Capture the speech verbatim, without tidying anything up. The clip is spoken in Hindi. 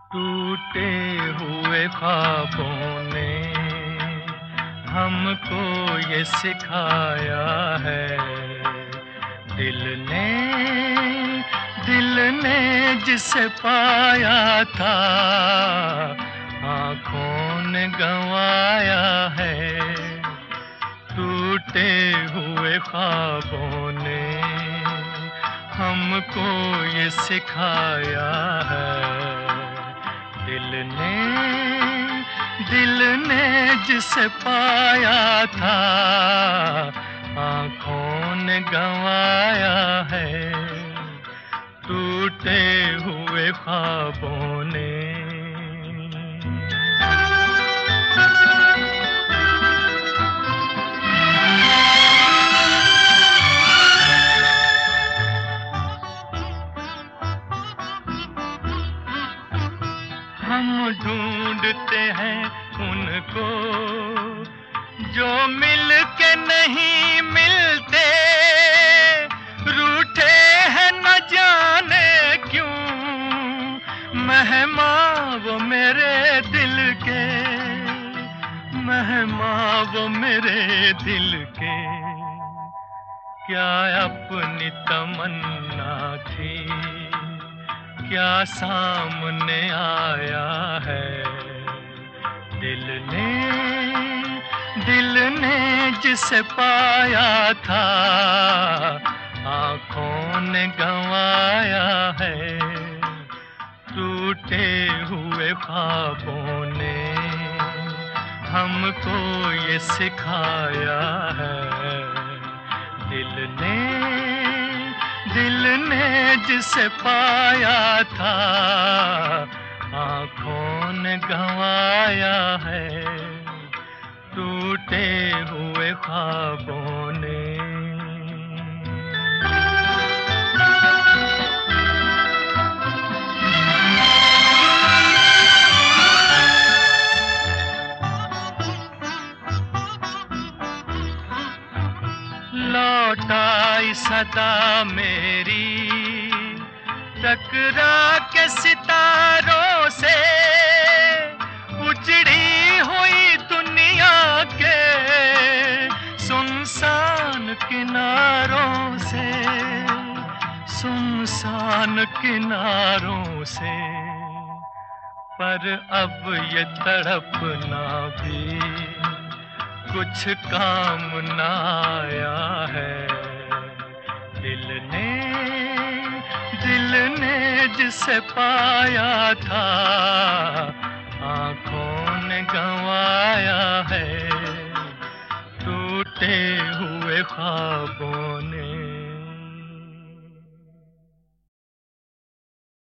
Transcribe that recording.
टूटे हुए ख्वाबों ने हमको ये सिखाया है। दिल ने दिल ने जिसे पाया था आँखों ने गंवाया है। टूटे हुए ख्वाबों ने हमको ये सिखाया है। दिल ने दिल ने जिसे पाया था आँखों ने गंवाया है। टूटे हुए ख्वाबों ने। हम ढूंढते हैं उनको जो मिल के नहीं मिलते। रूठे हैं न जाने क्यों मेहमान वो मेरे दिल के, मेहमान वो मेरे दिल के। क्या अपनी तमन्ना थी क्या सामने आया है। दिल ने दिल ने जिसे पाया था आँखों ने गंवाया है। टूटे हुए ख्वाबों ने हमको ये सिखाया है। दिल ने दिल ने जिसे पाया था आँखों ने गंवाया है। टूटे हुए ख्वाबों ने। लौट आई सदा मेरी टकरा के सितारों से। उजड़ी हुई दुनिया के सुनसान किनारों से, सुनसान किनारों से। पर अब ये तड़पना भी कुछ काम न आया है। दिल ने दिल ने जिसे पाया था आँखों ने गंवाया है। टूटे हुए ख्वाबों ने।